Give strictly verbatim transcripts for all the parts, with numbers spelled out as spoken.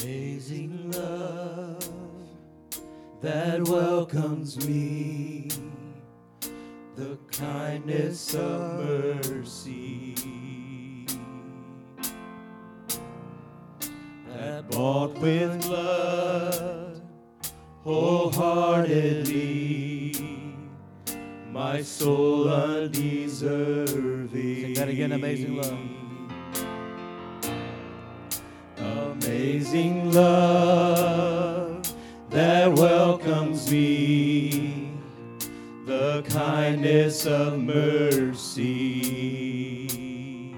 Amazing love that welcomes me, the kindness of mercy that bought with blood wholeheartedly my soul undeserving. Sing that again, amazing love. Amazing love that welcomes me, the kindness of mercy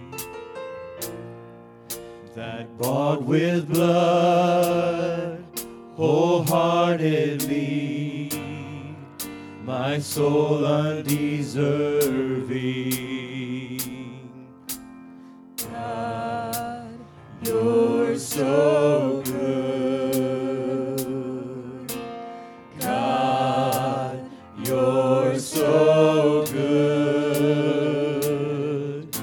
that bought with blood wholeheartedly my soul undeserving. God, you're so good. God, you're so good.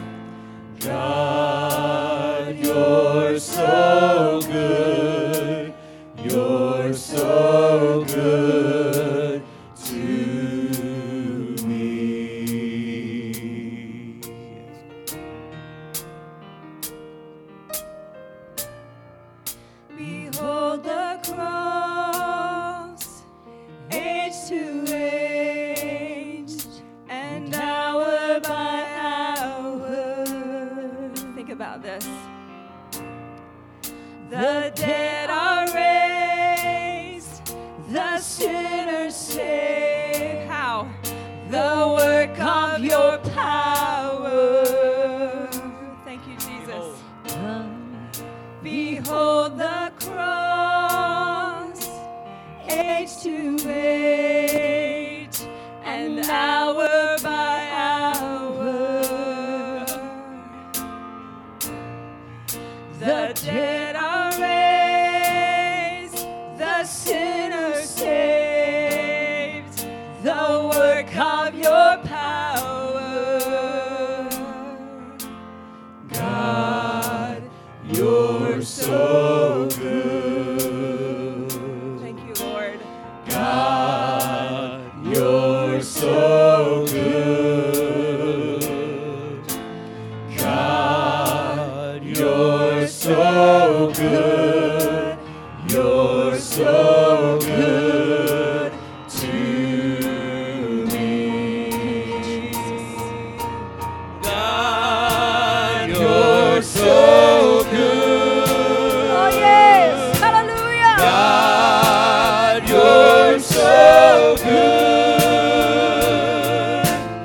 God, you're so good. You're so good to me. Behold the cross, age to age, and hour by hour. Think about this. The dead are raised, the sinners saved. How? The work of your power. Thank you, Jesus. Behold the cross, age to age, and hour by hour. The dead are raised, the sinners saved, the work of your power. God, you're so good. Thank you, Lord. God, you're so good. God, you're so good. You're so good to me. God, you're so good. Oh, yes. Hallelujah. God, you're so good.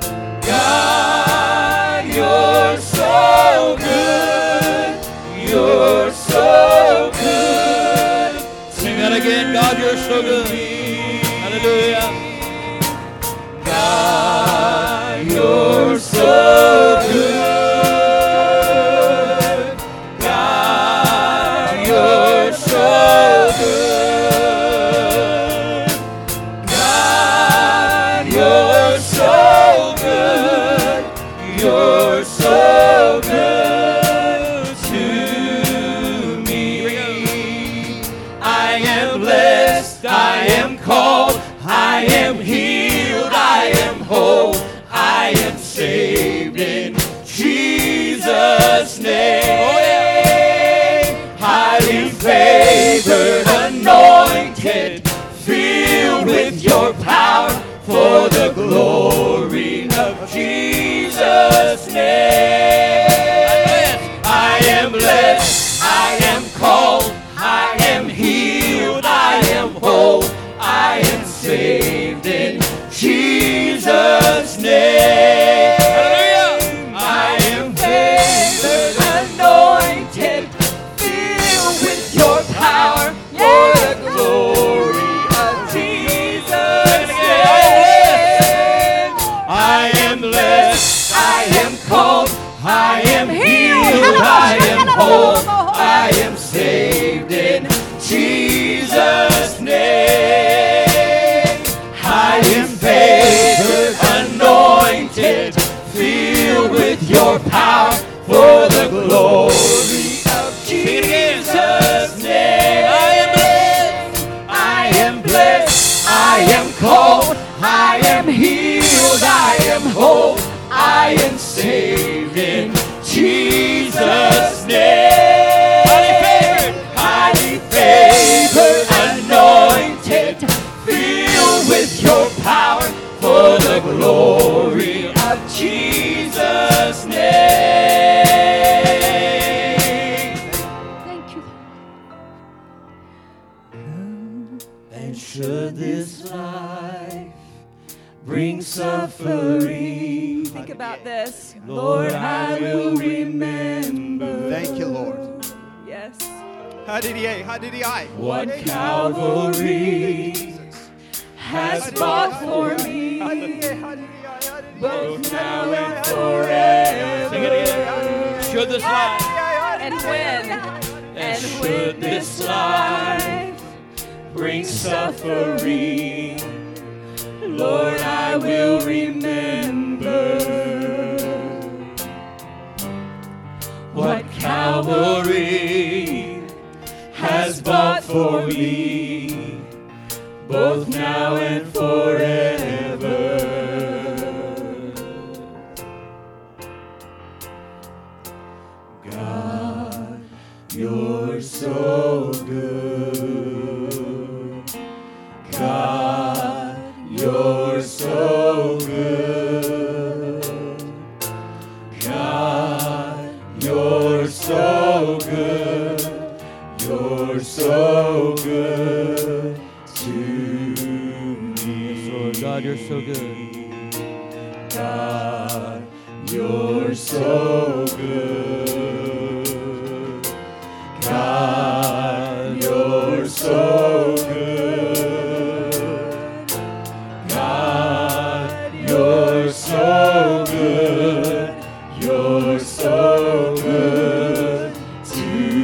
God, you're so good. You're so good. Sing that again. God, you're so good. Hallelujah. God, you're so good. God, you're so good. God, you're so good. You're so good to me. I am blessed. I am called. I am healed. I am whole. I am saved in Jesus' name. Oh, yeah. Highly favored, anointed, filled with your power for the glory of Jesus' name. I am blessed, I am called, I am healed, I am whole, I am saved in Jesus' name. I am favored, anointed, filled with your power for the glory of Jesus' name. I am blessed, I am called, I am healed, I am whole, I am saved in Jesus' name. I am favored, anointed, filled with your power for the glory of Jesus' name. whole, I am saved in Jesus' name. Highly favored, anointed, filled with your power for the glory of Jesus' name. Thank you. And should this life bring suffering, Think about this. Lord, I will remember. Thank you, Lord. Yes. Hallelujah, hallelujah. What Calvary has bought for me, both now and forever. Sing it again. Should this life, And when? and should this life bring suffering, Lord, I will remember what Calvary has bought for me, both now and forever. God, you're so good. God, you're so good. God, you're so good. You're so good to me. Lord God, you're so good. God, you're so good. God, you're so good. God, you're so good. You're so good to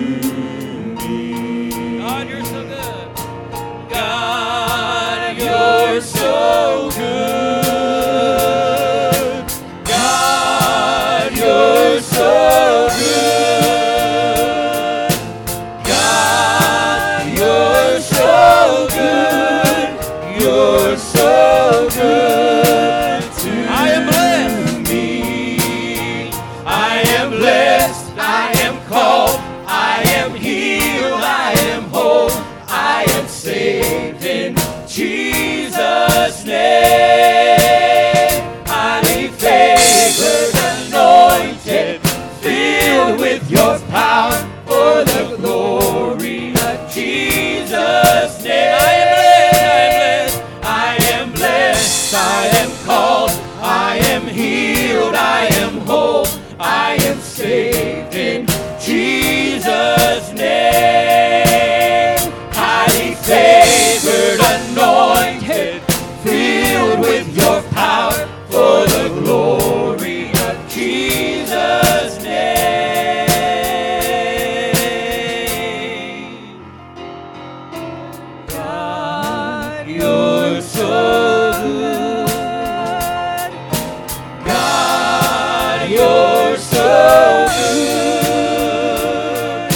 me. God, you're so good. God, you're so good. God, you're so good. God, you're so good. You're so good to me. I am blessed. I am blessed. I am called. I am healed. I am whole. I am saved in Jesus' name. Highly favored, anointed, filled with your power for the glory of Jesus' name. I am blessed. I am blessed. I am called. I am healed. I am whole. I am saved in Jesus' name. Highly favored, anointed, filled with your power for the glory of Jesus' name. God, you're so good. God, you're so good.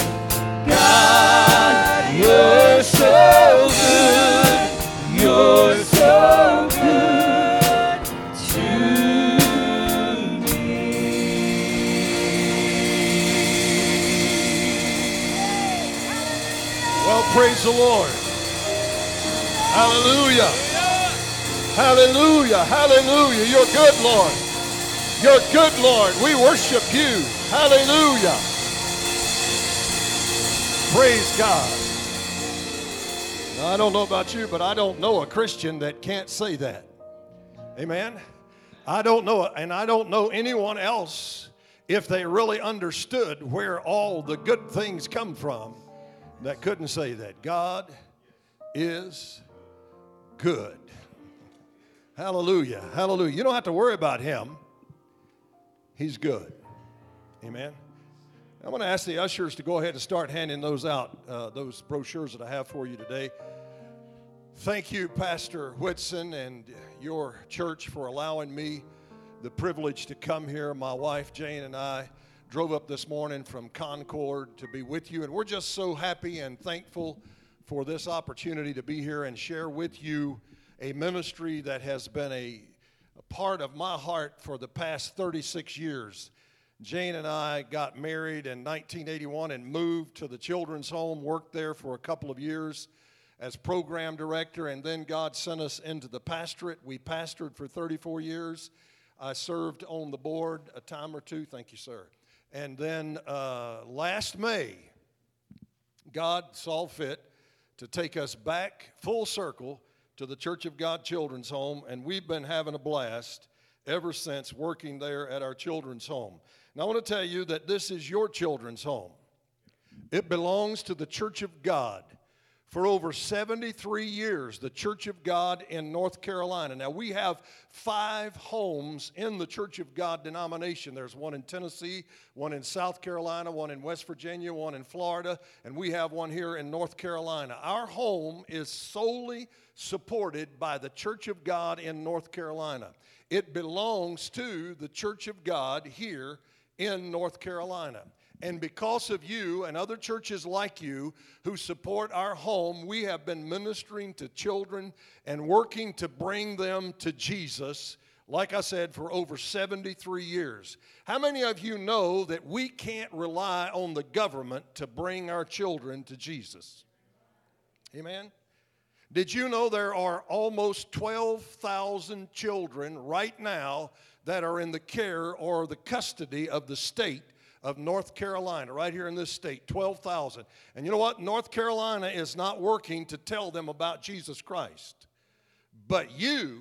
God, you're so good. You're so good to me. Well, praise the Lord. Hallelujah. Hallelujah. Hallelujah. You're good, Lord. You're good, Lord. We worship you. Hallelujah. Praise God. Now, I don't know about you, but I don't know a Christian that can't say that. Amen. I don't know, and I don't know anyone else, if they really understood where all the good things come from, that couldn't say that. God is good. Hallelujah. Hallelujah. You don't have to worry about him. He's good. Amen. I'm going to ask the ushers to go ahead and start handing those out, uh, those brochures that I have for you today. Thank you, Pastor Whitson and your church, for allowing me the privilege to come here. My wife, Jane, and I drove up this morning from Concord to be with you, and we're just so happy and thankful for this opportunity to be here and share with you a ministry that has been a a part of my heart for the past thirty-six years. Jane and I got married in nineteen eighty-one and moved to the children's home, worked there for a couple of years as program director, and then God sent us into the pastorate. We pastored for thirty-four years. I served on the board a time or two. Thank you, sir. And then uh, last May, God saw fit to take us back full circle to the Church of God Children's Home, and we've been having a blast ever since working there at our children's home. Now, I want to tell you that this is your children's home. It belongs to the Church of God. For over seventy-three years, the Church of God in North Carolina. Now, we have five homes in the Church of God denomination. There's one in Tennessee, one in South Carolina, one in West Virginia, one in Florida, and we have one here in North Carolina. Our home is solely supported by the Church of God in North Carolina. It belongs to the Church of God here in North Carolina. And because of you and other churches like you who support our home, we have been ministering to children and working to bring them to Jesus, like I said, for over seventy-three years. How many of you know that we can't rely on the government to bring our children to Jesus? Amen? Did you know there are almost twelve thousand children right now that are in the care or the custody of the state of North Carolina, right here in this state, twelve thousand. And you know what? North Carolina is not working to tell them about Jesus Christ. But you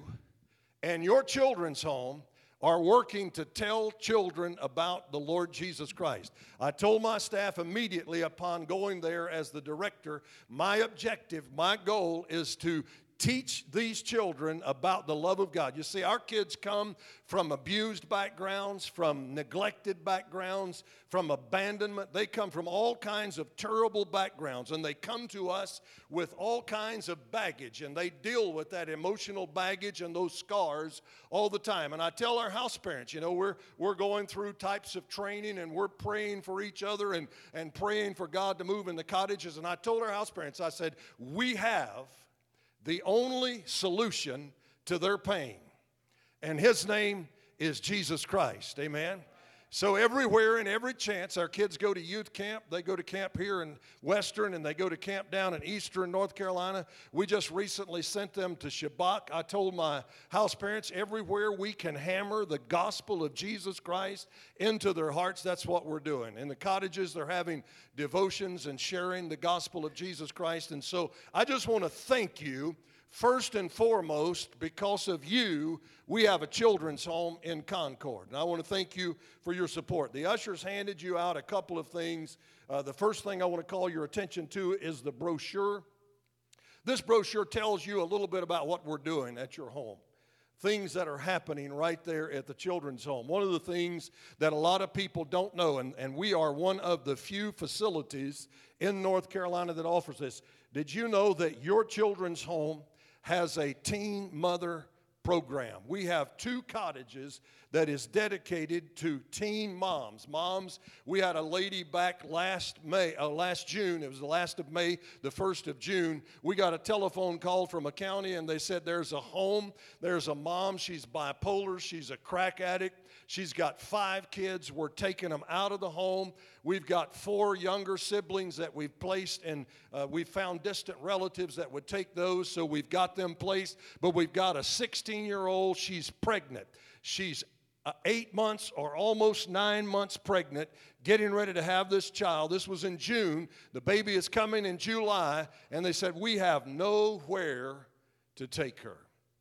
and your children's home are working to tell children about the Lord Jesus Christ. I told my staff immediately upon going there as the director, my objective, my goal is to teach these children about the love of God. You see, our kids come from abused backgrounds, from neglected backgrounds, from abandonment. They come from all kinds of terrible backgrounds, and they come to us with all kinds of baggage, and they deal with that emotional baggage and those scars all the time. And I tell our house parents, you know, we're we're going through types of training, and we're praying for each other and, and praying for God to move in the cottages. And I told our house parents, I said, we have the only solution to their pain, and his name is Jesus Christ. Amen. So everywhere and every chance, our kids go to youth camp. They go to camp here in Western, and they go to camp down in Eastern North Carolina. We just recently sent them to Shabbat. I told my house parents, everywhere we can hammer the gospel of Jesus Christ into their hearts, that's what we're doing. In the cottages, they're having devotions and sharing the gospel of Jesus Christ. And so I just want to thank you. First and foremost, because of you, we have a children's home in Concord. And I want to thank you for your support. The ushers handed you out a couple of things. Uh, the first thing I want to call your attention to is the brochure. This brochure tells you a little bit about what we're doing at your home. Things that are happening right there at the children's home. One of the things that a lot of people don't know, and, and we are one of the few facilities in North Carolina that offers this. Did you know that your children's home has a teen mother program? We have two cottages that is dedicated to teen moms. Moms, we had a lady back last May, uh, last June, it was the last of May, the first of June. We got a telephone call from a county, and they said there's a home, there's a mom, she's bipolar, she's a crack addict, she's got five kids, we're taking them out of the home. We've got four younger siblings that we've placed, and uh, we've found distant relatives that would take those, so we've got them placed. But we've got a sixteen-year-old, she's pregnant. She's uh, eight months or almost nine months pregnant, getting ready to have this child. This was in June. The baby is coming in July, and they said, we have nowhere to take her.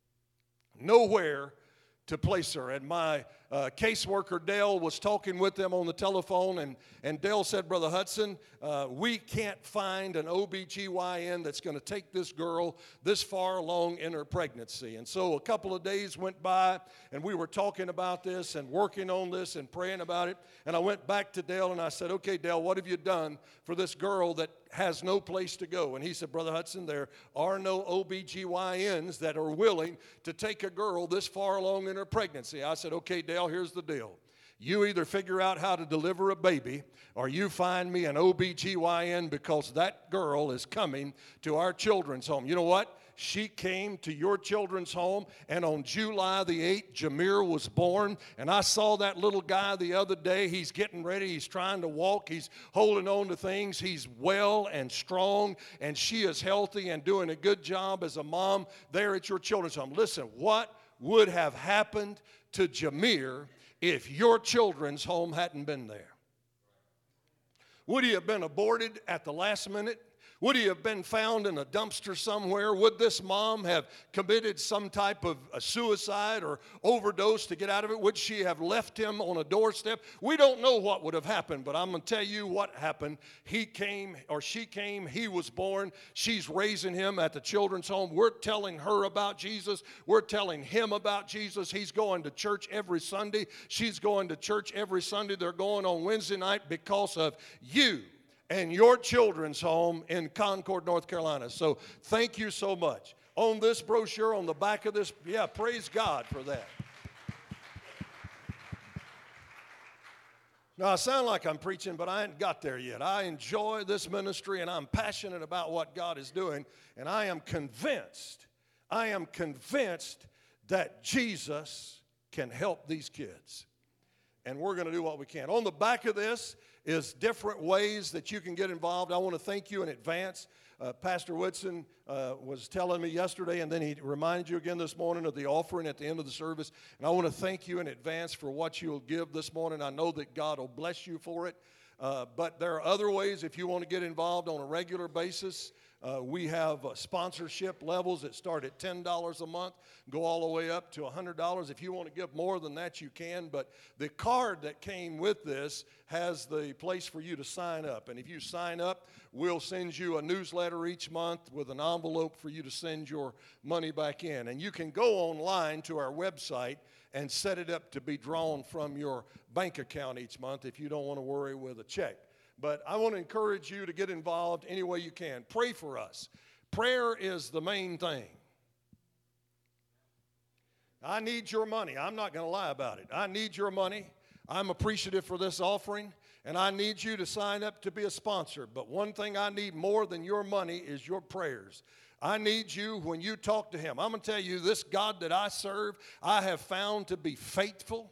Nowhere to place her. And my uh, caseworker, Dale, was talking with them on the telephone, and, and Dale said, Brother Hudson, uh, we can't find an O B G Y N that's going to take this girl this far along in her pregnancy. And so a couple of days went by, and we were talking about this and working on this and praying about it. And I went back to Dale, and I said, okay, Dale, what have you done for this girl that has no place to go? And he said, Brother Hudson, there are no O B G Y Ns that are willing to take a girl this far along in her pregnancy. I said, okay, Dale, here's the deal. You either figure out how to deliver a baby, or you find me an O B G Y N, because that girl is coming to our children's home. You know what? she came to your children's home, and on July the eighth, Jameer was born. And I saw that little guy the other day. He's getting ready. He's trying to walk. He's holding on to things. He's well and strong, and she is healthy and doing a good job as a mom there at your children's home. Listen, what would have happened to Jameer if your children's home hadn't been there? Would he have been aborted at the last minute? Would he have been found in a dumpster somewhere? Would this mom have committed some type of a suicide or overdose to get out of it? Would she have left him on a doorstep? We don't know what would have happened, but I'm going to tell you what happened. He came, or she came, he was born. She's raising him at the children's home. We're telling her about Jesus. We're telling him about Jesus. He's going to church every Sunday. She's going to church every Sunday. They're going on Wednesday night because of you and your children's home in Concord, North Carolina. So thank you so much. On this brochure, on the back of this, yeah, praise God for that. Now, I sound like I'm preaching, but I ain't got there yet. I enjoy this ministry, and I'm passionate about what God is doing, and I am convinced, I am convinced that Jesus can help these kids. And we're going to do what we can. On the back of this is different ways that you can get involved. I want to thank you in advance. Uh, Pastor Whitson uh, was telling me yesterday, and then he reminded you again this morning of the offering at the end of the service. And I want to thank you in advance for what you'll give this morning. I know that God will bless you for it. Uh, but there are other ways if you want to get involved on a regular basis. Uh, we have uh, sponsorship levels that start at ten dollars a month, go all the way up to one hundred dollars. If you want to give more than that, you can. But the card that came with this has the place for you to sign up. And if you sign up, we'll send you a newsletter each month with an envelope for you to send your money back in. And you can go online to our website and set it up to be drawn from your bank account each month if you don't want to worry with a check. But I want to encourage you to get involved any way you can. Pray for us. Prayer is the main thing. I need your money. I'm not going to lie about it. I need your money. I'm appreciative for this offering, and I need you to sign up to be a sponsor. But one thing I need more than your money is your prayers. I need you when you talk to him. I'm going to tell you, this God that I serve, I have found to be faithful.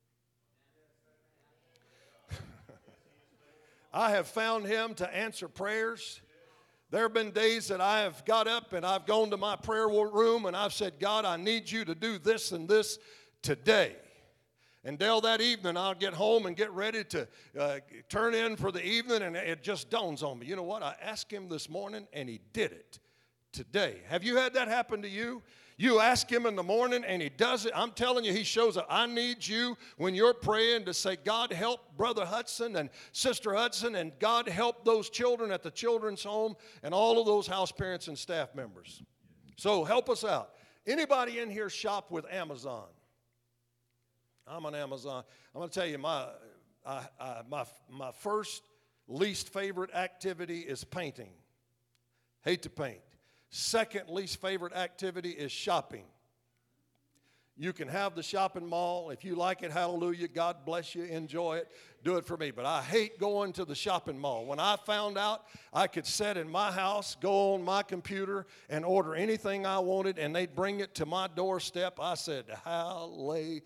I have found him to answer prayers. There have been days that I have got up and I've gone to my prayer room and I've said, God, I need you to do this and this today. And Dale, that evening I'll get home and get ready to uh, turn in for the evening, and it just dawns on me. You know what? I asked him this morning and he did it today. Have you had that happen to you? You ask him in the morning and he does it. I'm telling you, he shows up. I need you when you're praying to say, God, help Brother Hudson and Sister Hudson, and God, help those children at the children's home and all of those house parents and staff members. So help us out. Anybody in here shop with Amazon? I'm on Amazon. I'm going to tell you, my, I, I, my, my first least favorite activity is painting. Hate to paint. Second least favorite activity is shopping. You can have the shopping mall. If you like it, hallelujah, God bless you, enjoy it, do it for me. But I hate going to the shopping mall. When I found out I could sit in my house, go on my computer, and order anything I wanted, and they'd bring it to my doorstep, I said, hallelujah.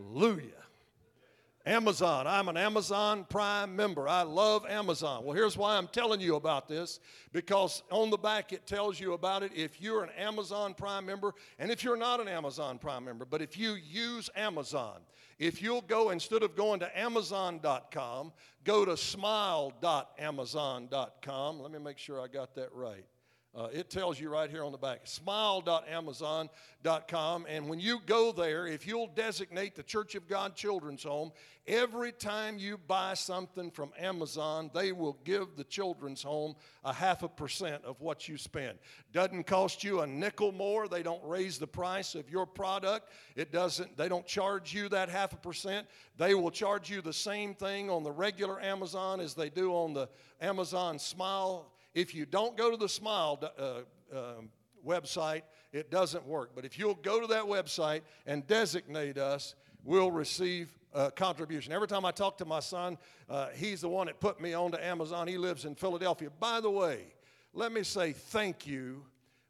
Amazon. I'm an Amazon Prime member. I love Amazon. Well, here's why I'm telling you about this, because on the back it tells you about it if you're an Amazon Prime member and if you're not an Amazon Prime member. But if you use Amazon, if you'll go, instead of going to amazon dot com, go to smile dot amazon dot com. Let me make sure I got that right. Uh, it tells you right here on the back, smile dot amazon dot com. And when you go there, if you'll designate the Church of God Children's Home, every time you buy something from Amazon, they will give the Children's Home a half a percent of what you spend. Doesn't cost you a nickel more. They don't raise the price of your product. It doesn't. They don't charge you that half a percent. They will charge you the same thing on the regular Amazon as they do on the Amazon Smile. If you don't go to the Smile uh, uh, website, it doesn't work. But if you'll go to that website and designate us, we'll receive a contribution. Every time I talk to my son, uh, he's the one that put me onto Amazon. He lives in Philadelphia. By the way, let me say thank you.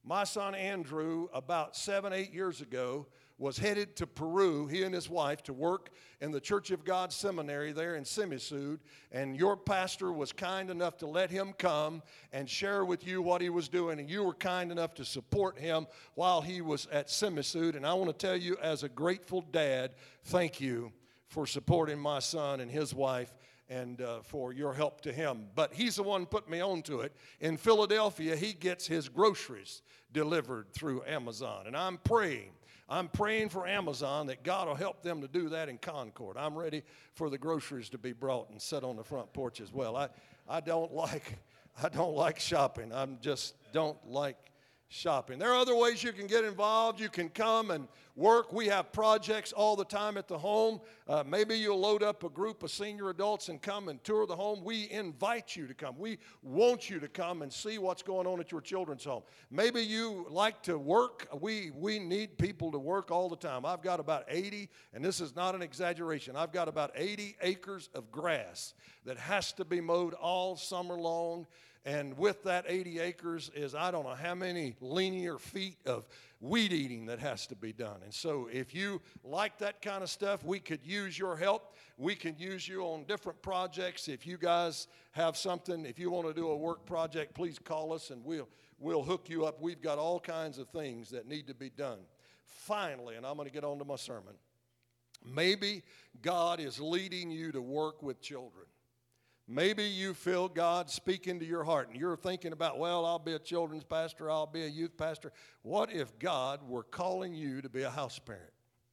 My son Andrew, about seven, eight years ago, was headed to Peru, he and his wife, to work in the Church of God seminary there in Simisud, and your pastor was kind enough to let him come and share with you what he was doing, and you were kind enough to support him while he was at Simisud. And I want to tell you, as a grateful dad, thank you for supporting my son and his wife and uh, for your help to him. But he's the one who put me on to it. In Philadelphia, he gets his groceries delivered through Amazon, and I'm praying I'm praying for Amazon that God will help them to do that in Concord. I'm ready for the groceries to be brought and set on the front porch as well. I, I don't like I don't like shopping. I just don't like shopping. There are other ways you can get involved. You can come and work. We have projects all the time at the home. Uh, maybe you'll load up a group of senior adults and come and tour the home. We invite you to come. We want you to come and see what's going on at your children's home. Maybe you like to work. We, we need people to work all the time. I've got about eighty, and this is not an exaggeration, I've got about eighty acres of grass that has to be mowed all summer long. And with that eighty acres is I don't know how many linear feet of weed eating that has to be done. And so if you like that kind of stuff, we could use your help. We can use you on different projects. If you guys have something, if you want to do a work project, please call us and we'll, we'll hook you up. We've got all kinds of things that need to be done. Finally, and I'm going to get on to my sermon, maybe God is leading you to work with children. Maybe you feel God speaking to your heart, and you're thinking about, well, I'll be a children's pastor, I'll be a youth pastor. What if God were calling you to be a house parent?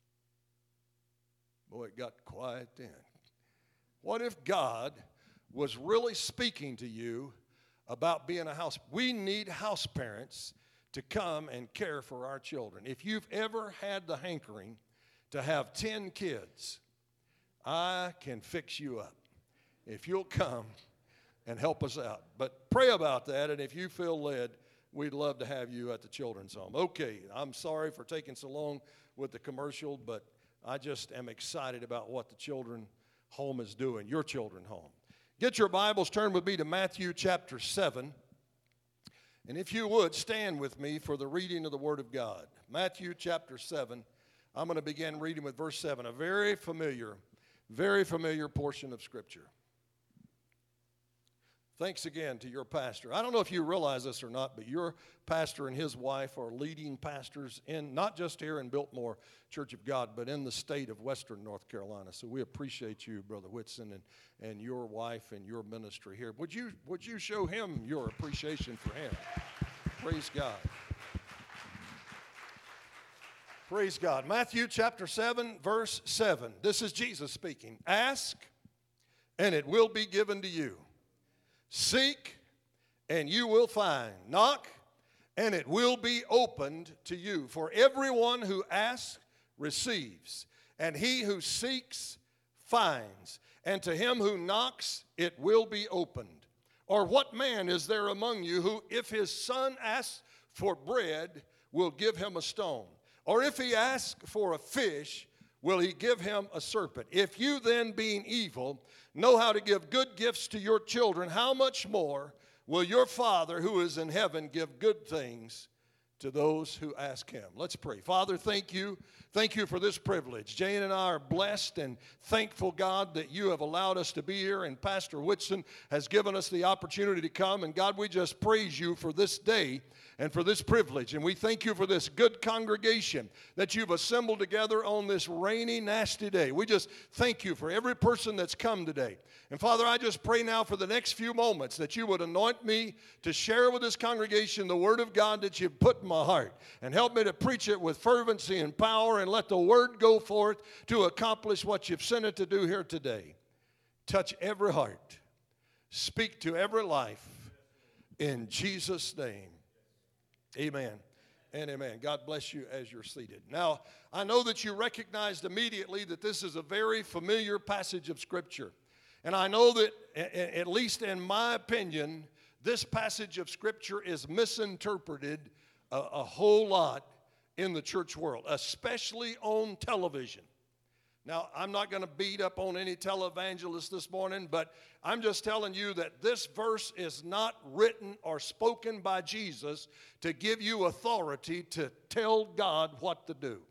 Boy, it got quiet then. What if God was really speaking to you about being a house? We need house parents to come and care for our children. If you've ever had the hankering to have ten kids, I can fix you up if you'll come and help us out. But pray about that, and if you feel led, we'd love to have you at the children's home. Okay, I'm sorry for taking so long with the commercial, but I just am excited about what the children home is doing, your children home. Get your Bibles, turn with me to Matthew chapter seven. And if you would, stand with me for the reading of the Word of God. Matthew chapter seven. I'm going to begin reading with verse seven, a very familiar, very familiar portion of Scripture. Thanks again to your pastor. I don't know if you realize this or not, but your pastor and his wife are leading pastors in, not just here in Biltmore Church of God, but in the state of Western North Carolina. So we appreciate you, Brother Whitson, and, and your wife and your ministry here. Would you, would you show him your appreciation for him? Praise God. Praise God. Matthew chapter seven, verse seven. This is Jesus speaking. Ask, and it will be given to you. Seek, and you will find. Knock, and it will be opened to you. For everyone who asks receives, and he who seeks finds, and to him who knocks it will be opened. Or what man is there among you who, if his son asks for bread, will give him a stone? Or if he asks for a fish, will he give him a serpent? If you then, being evil, know how to give good gifts to your children, how much more will your Father who is in heaven give good things to those who ask him? Let's pray. Father, thank you. Thank you for this privilege. Jane and I are blessed and thankful, God, that you have allowed us to be here, and Pastor Whitson has given us the opportunity to come. And God, we just praise you for this day and for this privilege. And we thank you for this good congregation that you've assembled together on this rainy, nasty day. We just thank you for every person that's come today. And Father, I just pray now for the next few moments that you would anoint me to share with this congregation the word of God that you've put in my heart. And help me to preach it with fervency and power, and let the word go forth to accomplish what you've sent it to do here today. Touch every heart. Speak to every life. In Jesus' name. Amen and amen. God bless you as you're seated. Now, I know that you recognized immediately that this is a very familiar passage of Scripture. And I know that, at least in my opinion, this passage of Scripture is misinterpreted a, a whole lot in the church world, especially on television. Now, I'm not going to beat up on any televangelist this morning, but I'm just telling you that this verse is not written or spoken by Jesus to give you authority to tell God what to do.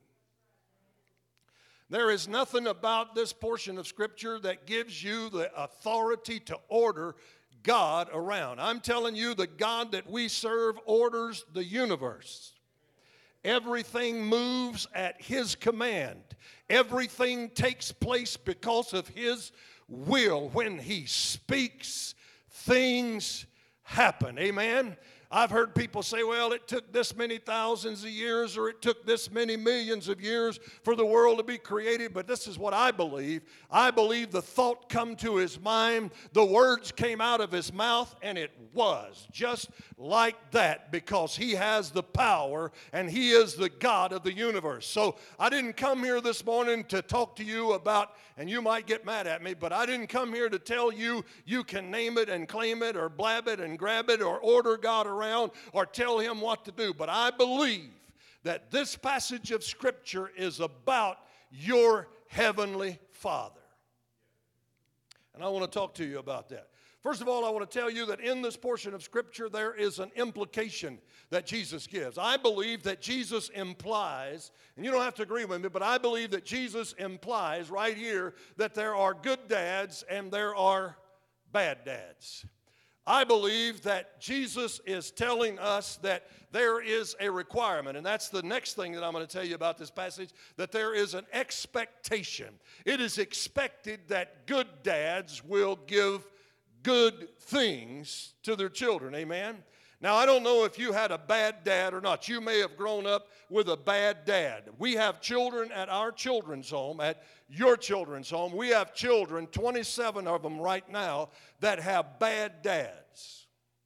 There is nothing about this portion of Scripture that gives you the authority to order God around. I'm telling you, the God that we serve orders the universe. Everything moves at His command. Everything takes place because of His will. When He speaks, things happen. Amen? I've heard people say, well, it took this many thousands of years or it took this many millions of years for the world to be created. But this is what I believe. I believe the thought come to his mind, the words came out of his mouth, and it was just like that because he has the power and he is the God of the universe. So I didn't come here this morning to talk to you about, and you might get mad at me, but I didn't come here to tell you you can name it and claim it or blab it and grab it or order God around or tell Him what to do. But I believe that this passage of Scripture is about your Heavenly Father. And I want to talk to you about that. First of all, I want to tell you that in this portion of Scripture there is an implication that Jesus gives. I believe that Jesus implies, and you don't have to agree with me, but I believe that Jesus implies right here that there are good dads and there are bad dads. I believe that Jesus is telling us that there is a requirement, and that's the next thing that I'm going to tell you about this passage, that there is an expectation. It is expected that good dads will give good things to their children. Amen? Now, I don't know if you had a bad dad or not. You may have grown up with a bad dad. We have children at our children's home, at your children's home. We have children, twenty-seven of them right now, that have bad dads.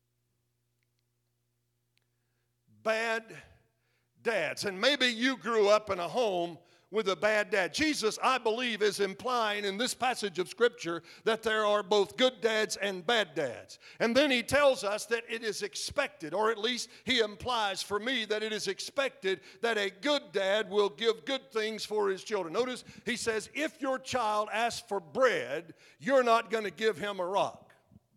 Bad dads. And maybe you grew up in a home with a bad dad. Jesus, I believe, is implying in this passage of Scripture that there are both good dads and bad dads. And then he tells us that it is expected, or at least he implies for me that it is expected that a good dad will give good things for his children. Notice he says, if your child asks for bread, you're not going to give him a rock.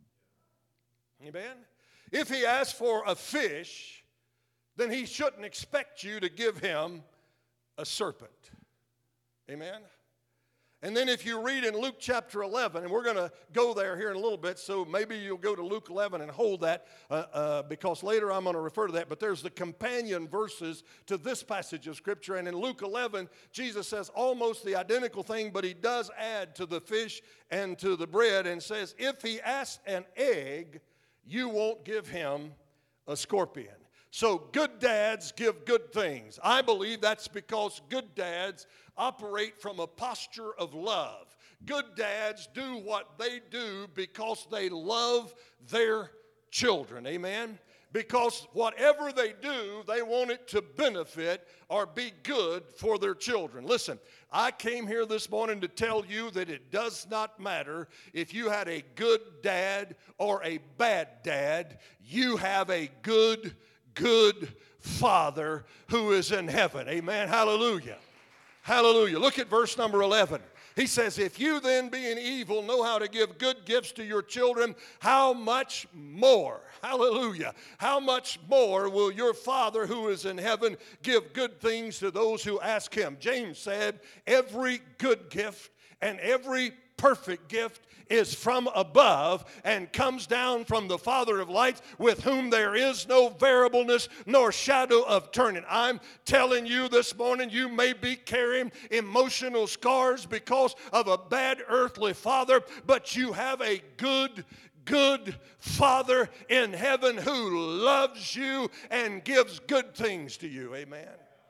Amen? If he asks for a fish, then he shouldn't expect you to give him a serpent. Amen? And then if you read in Luke chapter eleven, and we're going to go there here in a little bit, so maybe you'll go to Luke eleven and hold that uh, uh, because later I'm going to refer to that. But there's the companion verses to this passage of Scripture. And in Luke eleven, Jesus says almost the identical thing, but he does add to the fish and to the bread and says, if he asks an egg, you won't give him a scorpion. So good dads give good things. I believe that's because good dads operate from a posture of love. Good dads do what they do because they love their children. Amen? Because whatever they do, they want it to benefit or be good for their children. Listen, I came here this morning to tell you that it does not matter if you had a good dad or a bad dad. You have a good good Father who is in heaven. Amen. Hallelujah. Hallelujah. Look at verse number eleven. He says, if you then being evil know how to give good gifts to your children, how much more, hallelujah, how much more will your Father who is in heaven give good things to those who ask him? James said, every good gift and every perfect gift is from above and comes down from the Father of lights, with whom there is no variableness nor shadow of turning. I'm telling you this morning, you may be carrying emotional scars because of a bad earthly father, but you have a good good Father in heaven who loves you and gives good things to you. Amen.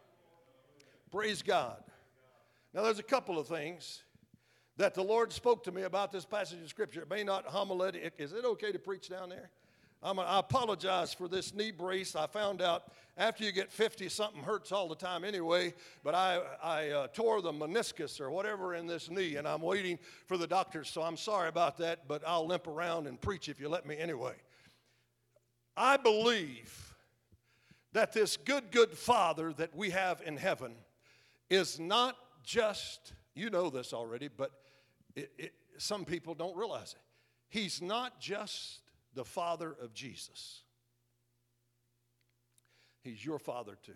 Praise God. Now there's a couple of things that the Lord spoke to me about this passage of Scripture. It may not homiletic. Is it okay to preach down there? I'm a, I apologize for this knee brace. I found out after you get fifty, something hurts all the time anyway. But I, I uh, tore the meniscus or whatever in this knee, and I'm waiting for the doctors. So I'm sorry about that, but I'll limp around and preach if you let me anyway. I believe that this good, good Father that we have in heaven is not just You know this already, but it, it, some people don't realize it. He's not just the Father of Jesus. He's your Father too.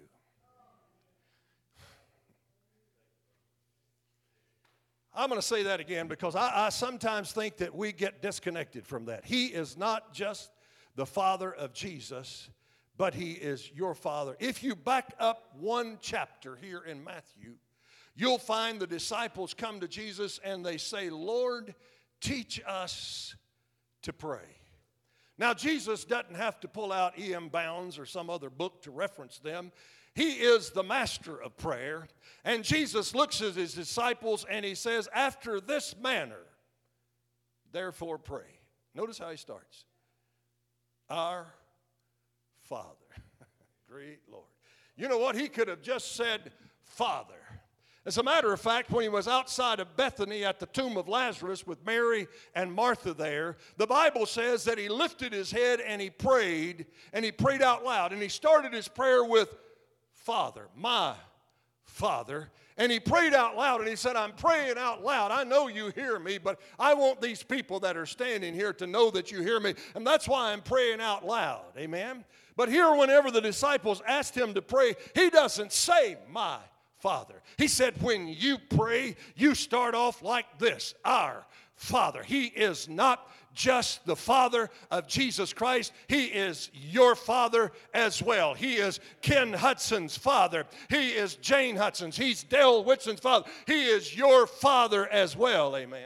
I'm going to say that again because I, I sometimes think that we get disconnected from that. He is not just the Father of Jesus, but He is your Father. If you back up one chapter here in Matthew, you'll find the disciples come to Jesus and they say, Lord, teach us to pray. Now, Jesus doesn't have to pull out E M Bounds or some other book to reference them. He is the master of prayer. And Jesus looks at His disciples and He says, after this manner, therefore pray. Notice how He starts. Our Father. Great Lord. You know what? He could have just said, Father. As a matter of fact, when He was outside of Bethany at the tomb of Lazarus with Mary and Martha there, the Bible says that He lifted His head and He prayed, and He prayed out loud. And He started His prayer with, Father, my Father. And He prayed out loud, and He said, I'm praying out loud. I know you hear me, but I want these people that are standing here to know that you hear me. And that's why I'm praying out loud. Amen? But here, whenever the disciples asked Him to pray, He doesn't say, my Father. He said, when you pray, you start off like this, our Father. He is not just the Father of Jesus Christ. He is your Father as well. He is Ken Hudson's father. He is Jane Hudson's. He's Dale Whitson's father. He is your Father as well. Amen.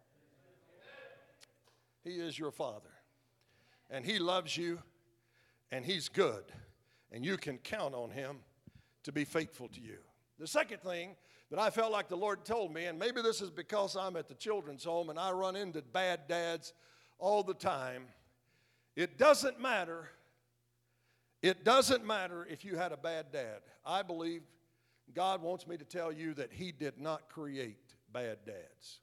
He is your Father. And He loves you, and He's good. And you can count on Him to be faithful to you. The second thing that I felt like the Lord told me, and maybe this is because I'm at the children's home and I run into bad dads all the time, it doesn't matter, it doesn't matter if you had a bad dad. I believe God wants me to tell you that He did not create bad dads.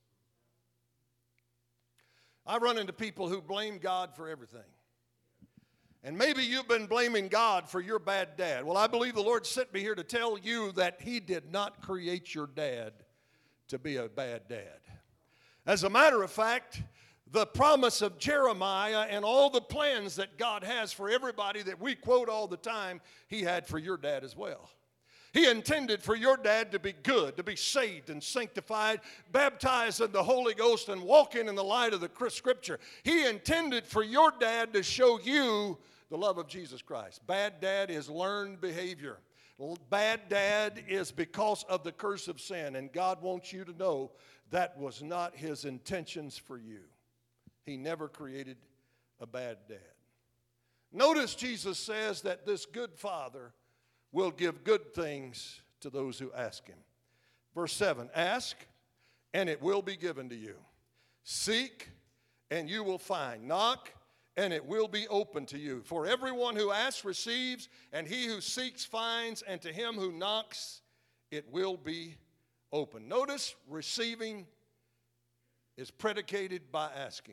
I run into people who blame God for everything. And maybe you've been blaming God for your bad dad. Well, I believe the Lord sent me here to tell you that He did not create your dad to be a bad dad. As a matter of fact, the promise of Jeremiah and all the plans that God has for everybody that we quote all the time, He had for your dad as well. He intended for your dad to be good, to be saved and sanctified, baptized in the Holy Ghost and walking in the light of the Scripture. He intended for your dad to show you the love of Jesus Christ. Bad dad is learned behavior. Bad dad is because of the curse of sin, and God wants you to know that was not His intentions for you. He never created a bad dad. Notice Jesus says that this good Father will give good things to those who ask Him. Verse seven, ask, and it will be given to you. Seek, and you will find. Knock, and it will be open to you. For everyone who asks receives, and he who seeks finds, and to him who knocks it will be open. Notice, receiving is predicated by asking.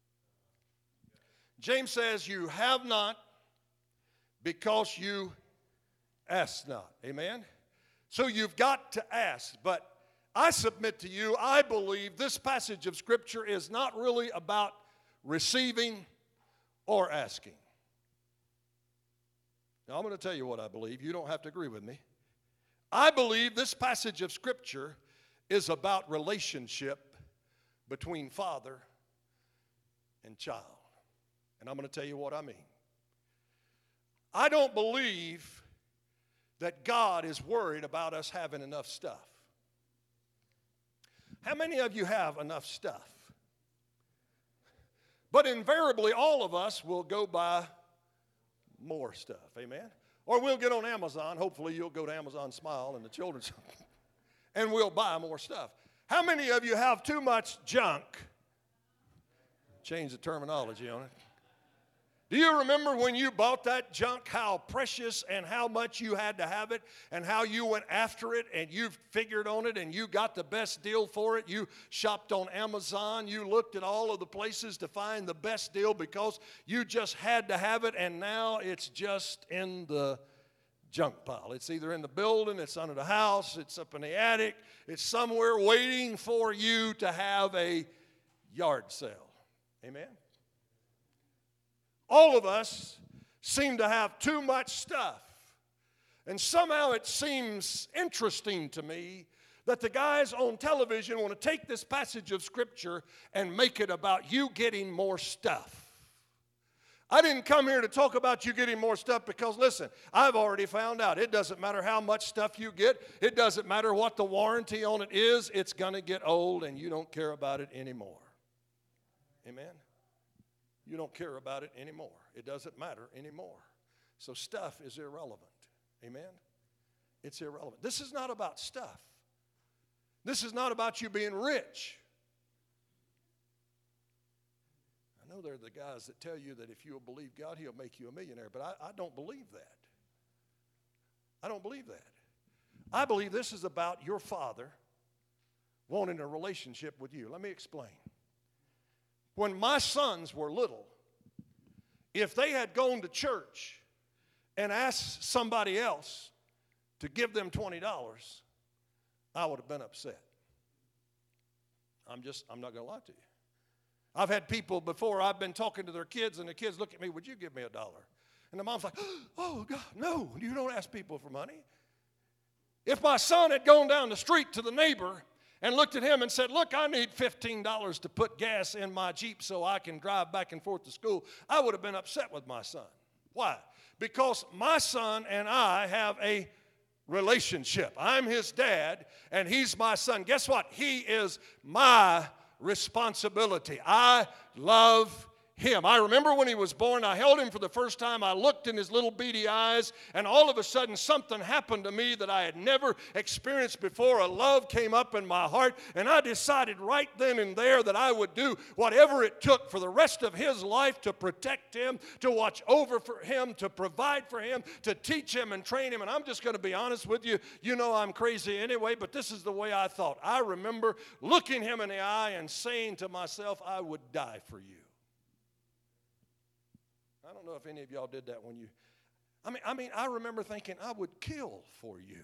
James says, you have not because you ask not. Amen? So you've got to ask. But I submit to you, I believe this passage of Scripture is not really about receiving or asking. Now, I'm going to tell you what I believe. You don't have to agree with me. I believe this passage of Scripture is about relationship between father and child. And I'm going to tell you what I mean. I don't believe that God is worried about us having enough stuff. How many of you have enough stuff? But invariably, all of us will go buy more stuff. Amen? Or we'll get on Amazon. Hopefully, you'll go to Amazon Smile and the children's and we'll buy more stuff. How many of you have too much junk? Change the terminology on it. Do you remember when you bought that junk, how precious and how much you had to have it and how you went after it and you figured on it and you got the best deal for it? You shopped on Amazon. You looked at all of the places to find the best deal because you just had to have it, and now it's just in the junk pile. It's either in the building, it's under the house, it's up in the attic, it's somewhere waiting for you to have a yard sale. Amen? All of us seem to have too much stuff. And somehow it seems interesting to me that the guys on television want to take this passage of Scripture and make it about you getting more stuff. I didn't come here to talk about you getting more stuff because, listen, I've already found out it doesn't matter how much stuff you get. It doesn't matter what the warranty on it is. It's going to get old and you don't care about it anymore. Amen? You don't care about it anymore. It doesn't matter anymore. So stuff is irrelevant. Amen? It's irrelevant. This is not about stuff. This is not about you being rich. I know they're the guys that tell you that if you'll believe God, He'll make you a millionaire, but I, I don't believe that. I don't believe that. I believe this is about your Father wanting a relationship with you. Let me explain. When my sons were little, if they had gone to church and asked somebody else to give them twenty dollars, I would have been upset. I'm just, I'm not going to lie to you. I've had people before, I've been talking to their kids, and the kids look at me, would you give me a dollar? And the mom's like, oh, God, no, you don't ask people for money. If my son had gone down the street to the neighbor and looked at him and said, look, I need fifteen dollars to put gas in my Jeep so I can drive back and forth to school, I would have been upset with my son. Why? Because my son and I have a relationship. I'm his dad, and he's my son. Guess what? He is my responsibility. I love him. I remember when he was born, I held him for the first time. I looked in his little beady eyes, and all of a sudden something happened to me that I had never experienced before. A love came up in my heart, and I decided right then and there that I would do whatever it took for the rest of his life to protect him, to watch over for him, to provide for him, to teach him and train him. And I'm just going to be honest with you. You know I'm crazy anyway, but this is the way I thought. I remember looking him in the eye and saying to myself, I would die for you. I don't know if any of y'all did that when you, I mean, I mean, I remember thinking I would kill for you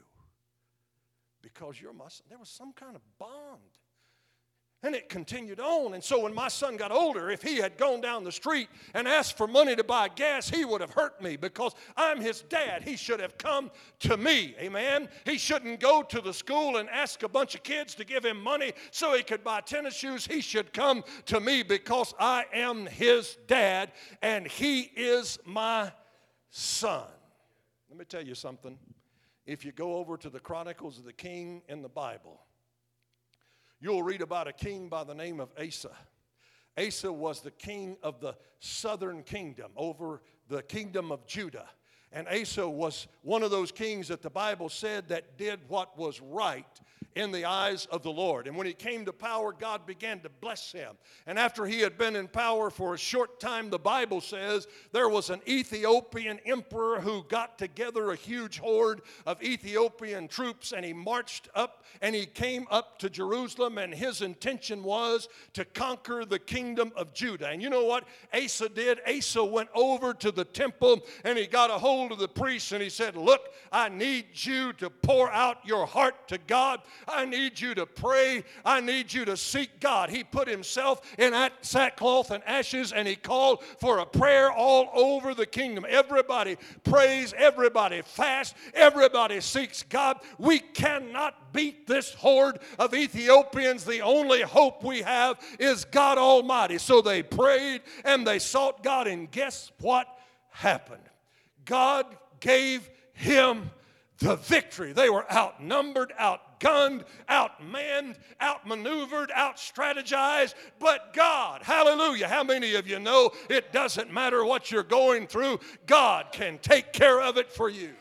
because you're my son. There was some kind of bond. And it continued on. And so when my son got older, if he had gone down the street and asked for money to buy gas, he would have hurt me because I'm his dad. He should have come to me. Amen? He shouldn't go to the school and ask a bunch of kids to give him money so he could buy tennis shoes. He should come to me because I am his dad and he is my son. Let me tell you something. If you go over to the Chronicles of the King in the Bible, you'll read about a king by the name of Asa. Asa was the king of the southern kingdom over the kingdom of Judah. And Asa was one of those kings that the Bible said that did what was right in the eyes of the Lord. And when he came to power, God began to bless him. And after he had been in power for a short time, the Bible says there was an Ethiopian emperor who got together a huge horde of Ethiopian troops, and he marched up and he came up to Jerusalem, and his intention was to conquer the kingdom of Judah. And you know what Asa did? Asa went over to the temple and he got a hold of the priests and he said, look, I need you to pour out your heart to God. I need you to pray. I need you to seek God. He put himself in sackcloth and ashes, and he called for a prayer all over the kingdom. Everybody prays. Everybody fasts. Everybody seeks God. We cannot beat this horde of Ethiopians. The only hope we have is God Almighty. So they prayed and they sought God, and guess what happened? God gave him the victory. They were outnumbered, outgunned, outmanned, outmaneuvered, outstrategized. But God, hallelujah, how many of you know it doesn't matter what you're going through, God can take care of it for you.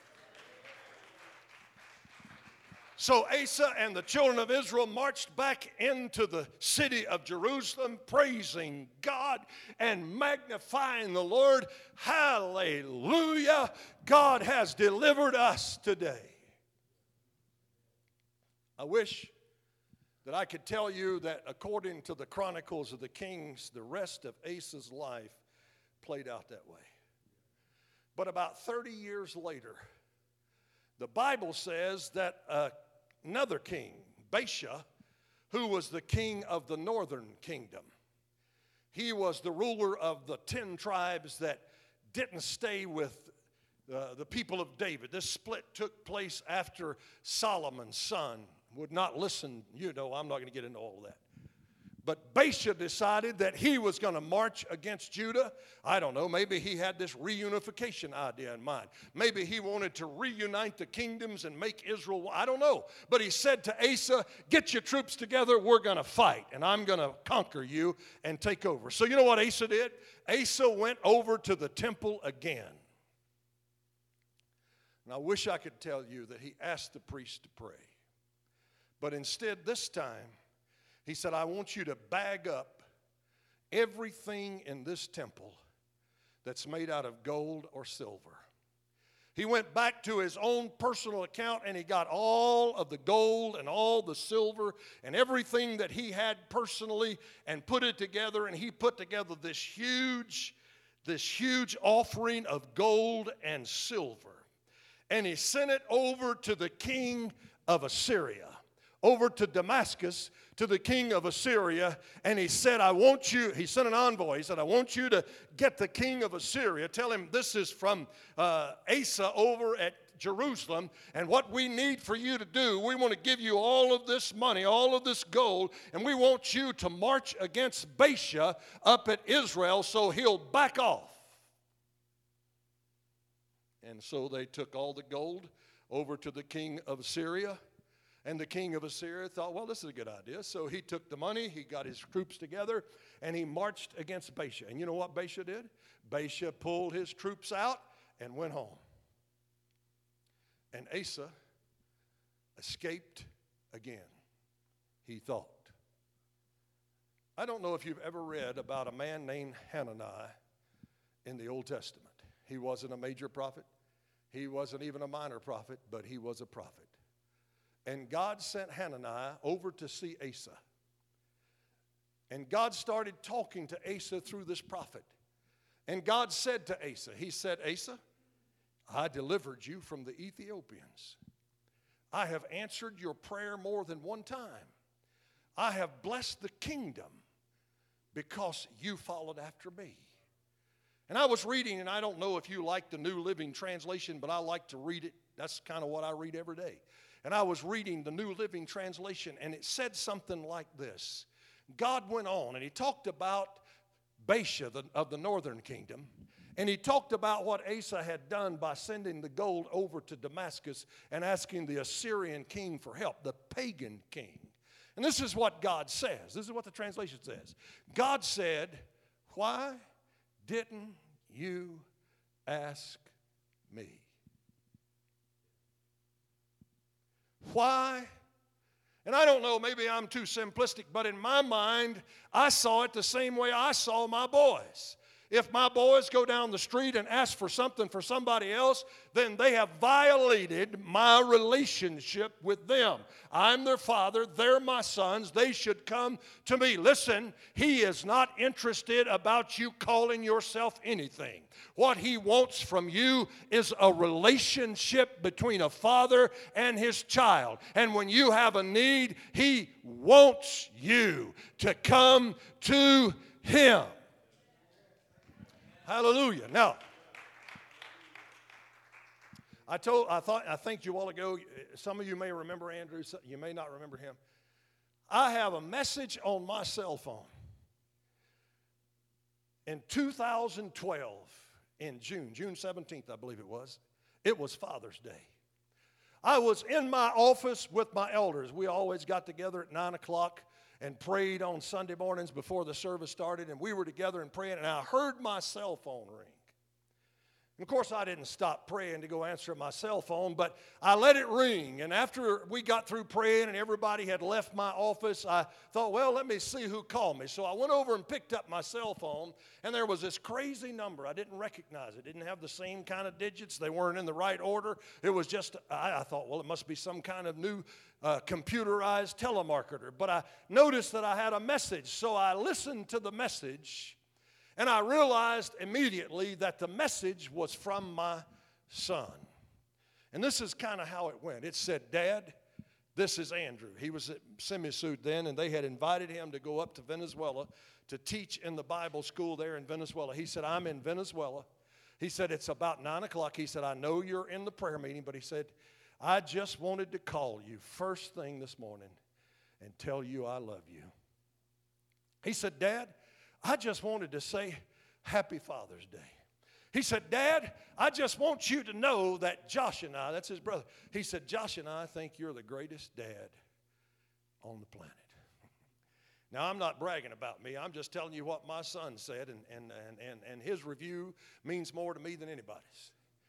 So Asa and the children of Israel marched back into the city of Jerusalem, praising God and magnifying the Lord. Hallelujah! God has delivered us today. I wish that I could tell you that according to the Chronicles of the Kings, the rest of Asa's life played out that way. But about thirty years later, the Bible says that uh, another king, Baasha, who was the king of the northern kingdom, he was the ruler of the ten tribes that didn't stay with uh, the people of David. This split took place after Solomon's son would not listen. You know, I'm not going to get into all of that. But Baasha decided that he was going to march against Judah. I don't know, maybe he had this reunification idea in mind. Maybe he wanted to reunite the kingdoms and make Israel, I don't know. But he said to Asa, get your troops together, we're going to fight, and I'm going to conquer you and take over. So you know what Asa did? Asa went over to the temple again. And I wish I could tell you that he asked the priest to pray. But instead, this time, he said, I want you to bag up everything in this temple that's made out of gold or silver. He went back to his own personal account and he got all of the gold and all the silver and everything that he had personally and put it together, and he put together this huge, this huge offering of gold and silver. And he sent it over to the king of Assyria, over to Damascus, to the king of Assyria, and he said, I want you, he sent an envoy, he said, I want you to get the king of Assyria, tell him this is from uh, Asa over at Jerusalem, and what we need for you to do, we want to give you all of this money, all of this gold, and we want you to march against Baasha up at Israel so he'll back off. And so they took all the gold over to the king of Assyria. And the king of Assyria thought, well, this is a good idea. So he took the money, he got his troops together, and he marched against Baasha. And you know what Baasha did? Baasha pulled his troops out and went home. And Asa escaped again, he thought. I don't know if you've ever read about a man named Hananiah in the Old Testament. He wasn't a major prophet. He wasn't even a minor prophet, but he was a prophet. And God sent Hananiah over to see Asa. And God started talking to Asa through this prophet. And God said to Asa, he said, Asa, I delivered you from the Ethiopians. I have answered your prayer more than one time. I have blessed the kingdom because you followed after me. And I was reading, and I don't know if you like the New Living Translation, but I like to read it. That's kind of what I read every day. And I was reading the New Living Translation, and it said something like this. God went on, and he talked about Baasha the, of the northern kingdom, and he talked about what Asa had done by sending the gold over to Damascus and asking the Assyrian king for help, the pagan king. And this is what God says. This is what the translation says. God said, why didn't you ask me? Why? And I don't know, maybe I'm too simplistic, but in my mind, I saw it the same way I saw my boys. If my boys go down the street and ask for something for somebody else, then they have violated my relationship with them. I'm their father, they're my sons, they should come to me. Listen, he is not interested about you calling yourself anything. What he wants from you is a relationship between a father and his child. And when you have a need, he wants you to come to him. Hallelujah. Now, I told, I thought, I think you all ago, some of you may remember Andrew, you may not remember him. I have a message on my cell phone. In two thousand twelve, in June, June seventeenth, I believe it was, it was Father's Day. I was in my office with my elders. We always got together at nine o'clock and prayed on Sunday mornings before the service started, and we were together and praying, and I heard my cell phone ring. And of course, I didn't stop praying to go answer my cell phone, but I let it ring, and after we got through praying and everybody had left my office, I thought, well, let me see who called me. So I went over and picked up my cell phone, and there was this crazy number. I didn't recognize it. It didn't have the same kind of digits. They weren't in the right order. It was just, I, I thought, well, it must be some kind of new Uh, computerized telemarketer. But I noticed that I had a message, so I listened to the message, and I realized immediately that the message was from my son. And this is kind of how it went. It said, Dad, this is Andrew. He was at Semisud then, and they had invited him to go up to Venezuela to teach in the Bible school there in Venezuela. He said, I'm in Venezuela. He said, it's about nine o'clock. He said, I know you're in the prayer meeting, but he said, I just wanted to call you first thing this morning and tell you I love you. He said, Dad, I just wanted to say Happy Father's Day. He said, Dad, I just want you to know that Josh and I, that's his brother, he said, Josh and I think you're the greatest dad on the planet. Now, I'm not bragging about me. I'm just telling you what my son said, and, and, and, and, and his review means more to me than anybody's.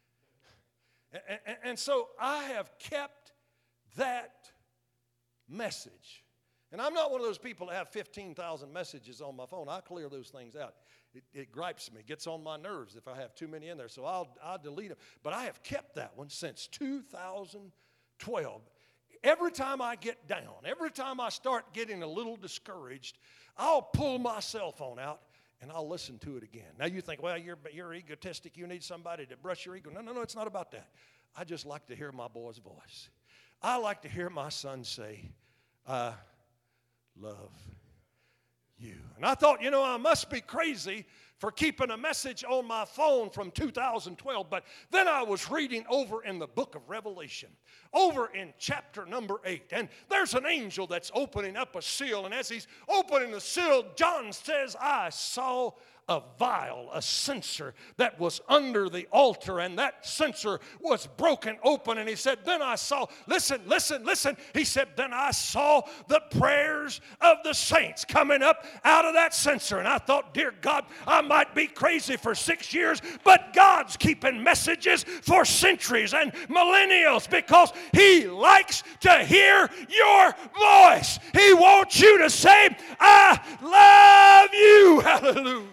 And, and, and so I have kept that message. And I'm not one of those people that have fifteen thousand messages on my phone. I clear those things out. It, it gripes me, gets on my nerves if I have too many in there. So I'll, I'll delete them. But I have kept that one since two thousand twelve. Every time I get down, every time I start getting a little discouraged, I'll pull my cell phone out and I'll listen to it again. Now you think, well, you're, you're egotistic. You need somebody to brush your ego. No, no, no, it's not about that. I just like to hear my boy's voice. I like to hear my son say, I love you. And I thought, you know, I must be crazy for keeping a message on my phone from two thousand twelve. But then I was reading over in the book of Revelation, over in chapter number eight. And there's an angel that's opening up a seal. And as he's opening the seal, John says, I saw a vial, a censer that was under the altar, and that censer was broken open. And he said, then I saw, listen, listen, listen. He said, then I saw the prayers of the saints coming up out of that censer. And I thought, dear God, I might be crazy for six years, but God's keeping messages for centuries and millennials because He likes to hear your voice. He wants you to say, I love you. Hallelujah.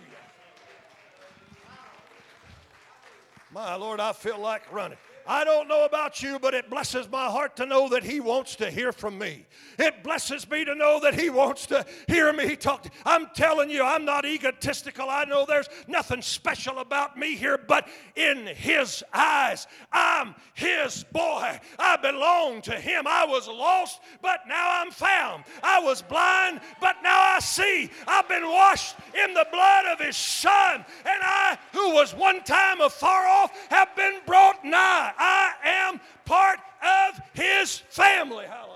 My Lord, I feel like running. I don't know about you, but it blesses my heart to know that He wants to hear from me. It blesses me to know that He wants to hear me talk. I'm telling you, I'm not egotistical. I know there's nothing special about me here, but in His eyes, I'm His boy. I belong to Him. I was lost, but now I'm found. I was blind, but now I see. I've been washed in the blood of His Son, and I, who was one time afar off, have been brought nigh. I am part of His family. Hallelujah.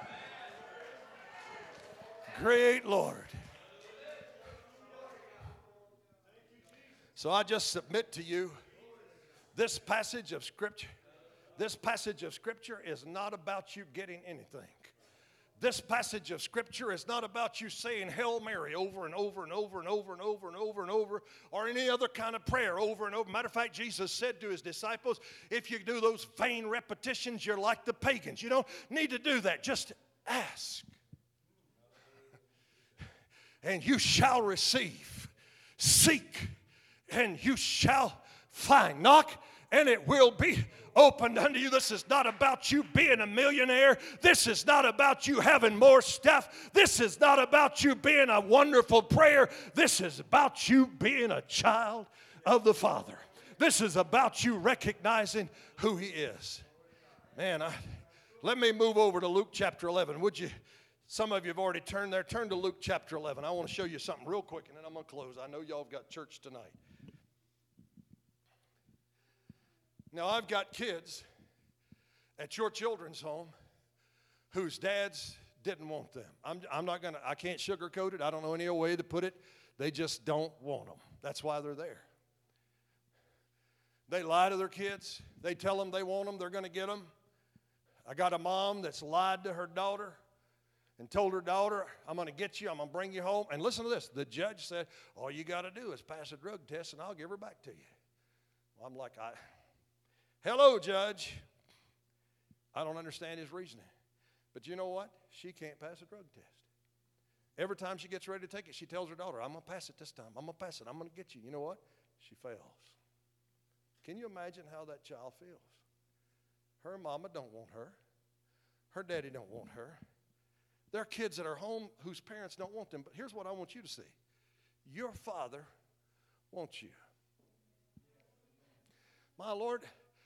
Great Lord. So I just submit to you this passage of Scripture. This passage of Scripture is not about you getting anything. This passage of Scripture is not about you saying Hail Mary over and over and over and over and over and over and over or any other kind of prayer over and over. Matter of fact, Jesus said to His disciples, if you do those vain repetitions, you're like the pagans. You don't need to do that. Just ask. And you shall receive. Seek, and you shall find. Knock, and it will be opened unto you. This is not about you being a millionaire. This is not about you having more stuff. This is not about you being a wonderful prayer. This is about you being a child of the Father. This is about you recognizing who He is. Man, I, let me move over to Luke chapter eleven. Would you? Some of you have already turned there. Turn to Luke chapter eleven. I want to show you something real quick, and then I'm going to close. I know y'all have got church tonight. Now, I've got kids at your children's home whose dads didn't want them. I'm, I'm not going to, I can't sugarcoat it. I don't know any other way to put it. They just don't want them. That's why they're there. They lie to their kids. They tell them they want them. They're going to get them. I got a mom that's lied to her daughter and told her daughter, I'm going to get you. I'm going to bring you home. And listen to this. The judge said, all you got to do is pass a drug test and I'll give her back to you. Well, I'm like, I... Hello, Judge. I don't understand his reasoning. But you know what? She can't pass a drug test. Every time she gets ready to take it, she tells her daughter, I'm going to pass it this time. I'm going to pass it. I'm going to get you. You know what? She fails. Can you imagine how that child feels? Her mama don't want her. Her daddy don't want her. There are kids that are home whose parents don't want them. But here's what I want you to see. Your Father wants you. My Lord,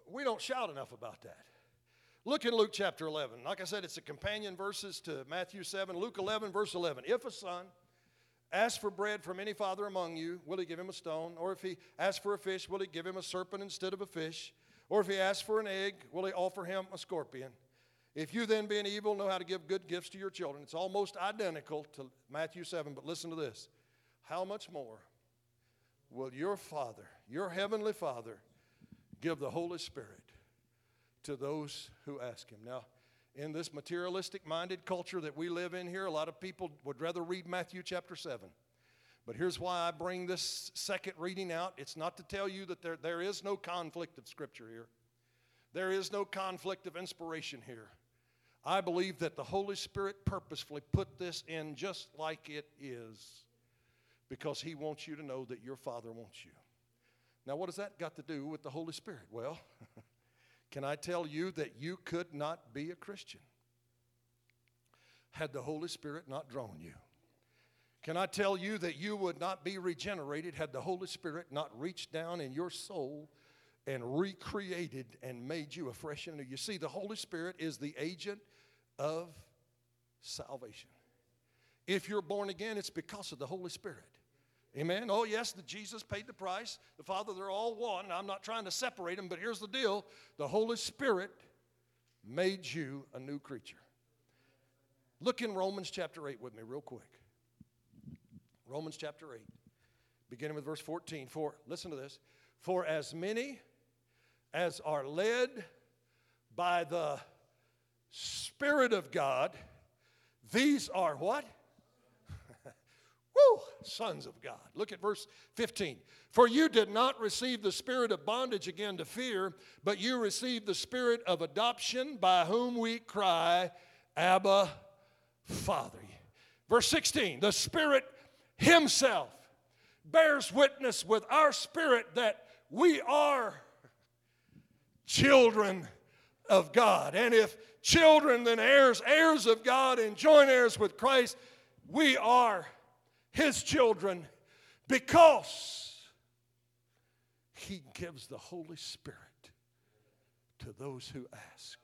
we don't shout enough about that. Look in Luke chapter eleven. Like I said, it's a companion verses to Matthew seven. Luke eleven, verse eleven. If a son asks for bread from any father among you, will he give him a stone? Or if he asks for a fish, will he give him a serpent instead of a fish? Or if he asks for an egg, will he offer him a scorpion? If you then, being evil, know how to give good gifts to your children. It's almost identical to Matthew seven, but listen to this. How much more will your Father, your heavenly Father, give the Holy Spirit to those who ask him? Now, in this materialistic-minded culture that we live in here, a lot of people would rather read Matthew chapter seven. But here's why I bring this second reading out. It's not to tell you that there, there is no conflict of Scripture here. There is no conflict of inspiration here. I believe that the Holy Spirit purposefully put this in just like it is because he wants you to know that your Father wants you. Now, what has that got to do with the Holy Spirit? Well, can I tell you that you could not be a Christian had the Holy Spirit not drawn you? Can I tell you that you would not be regenerated had the Holy Spirit not reached down in your soul and recreated and made you afresh and new? You see, the Holy Spirit is the agent of salvation. If you're born again, it's because of the Holy Spirit. Amen? Oh, yes, the Jesus paid the price. The Father, they're all one. I'm not trying to separate them, but here's the deal. The Holy Spirit made you a new creature. Look in Romans chapter eight with me real quick. Romans chapter eight, beginning with verse fourteen. For, listen to this. For as many as are led by the Spirit of God, these are what? Woo! Sons of God. Look at verse fifteen. For you did not receive the spirit of bondage again to fear, but you received the spirit of adoption, by whom we cry, Abba, Father. Verse sixteen. The Spirit himself bears witness with our spirit that we are children of God. And if children, then heirs, heirs of God, and joint heirs with Christ, we are his children because he gives the Holy Spirit to those who ask.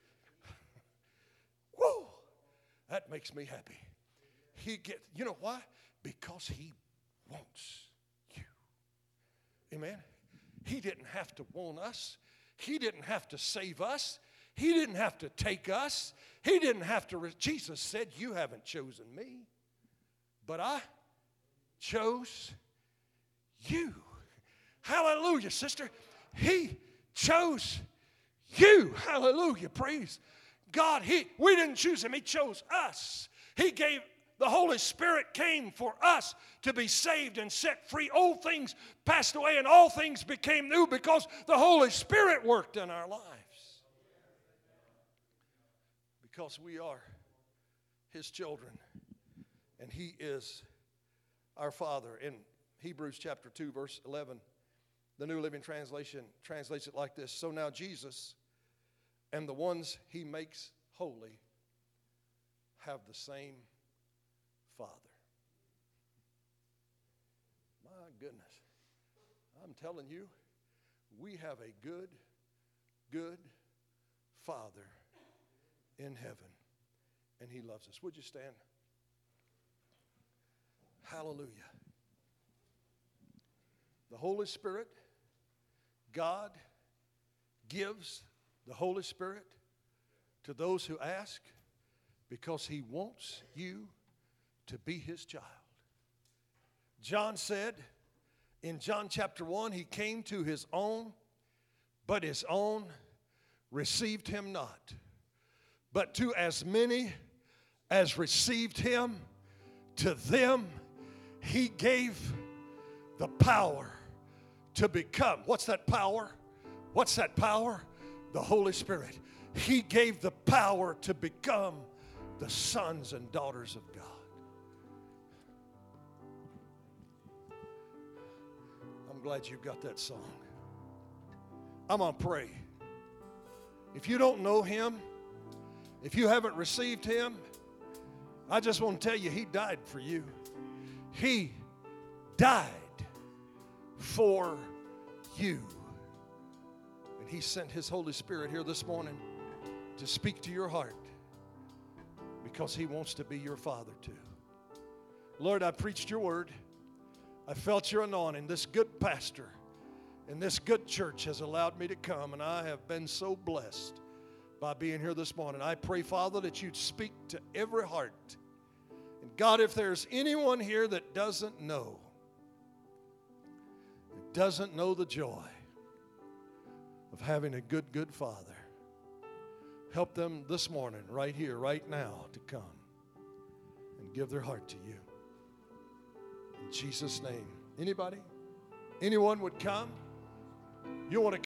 Whoa! That makes me happy. He get, you know why? Because he wants you. Amen? He didn't have to want us. He didn't have to save us. He didn't have to take us. He didn't have to. Re- Jesus said, you haven't chosen me, but I chose you. Hallelujah, sister. He chose you. Hallelujah. Praise God. He, we didn't choose him. He chose us. He gave, the Holy Spirit came for us to be saved and set free. Old things passed away and all things became new because the Holy Spirit worked in our lives. Because we are his children and he is our Father. In Hebrews chapter two, verse eleven, the New Living Translation translates it like this. So now Jesus and the ones he makes holy have the same Father. My goodness. I'm telling you, we have a good, good Father in heaven, and he loves us. Would you stand? Hallelujah. The Holy Spirit, God gives the Holy Spirit to those who ask because he wants you to be his child. John said in John chapter one, he came to his own, but his own received him not. But to as many as received him, to them he gave the power to become. What's that power? What's that power? The Holy Spirit. He gave the power to become the sons and daughters of God. I'm glad you got that song. I'm going to pray. If you don't know him, if you haven't received him, I just want to tell you, he died for you. He died for you. And He sent His Holy Spirit here this morning to speak to your heart because He wants to be your Father too. Lord, I preached your word. I felt your anointing. This good pastor and this good church has allowed me to come, and I have been so blessed by being here this morning. I pray, Father, that you'd speak to every heart. And God, if there's anyone here that doesn't know, that doesn't know the joy of having a good, good Father, help them this morning, right here, right now, to come and give their heart to you. In Jesus' name. Anybody? Anyone would come? You want to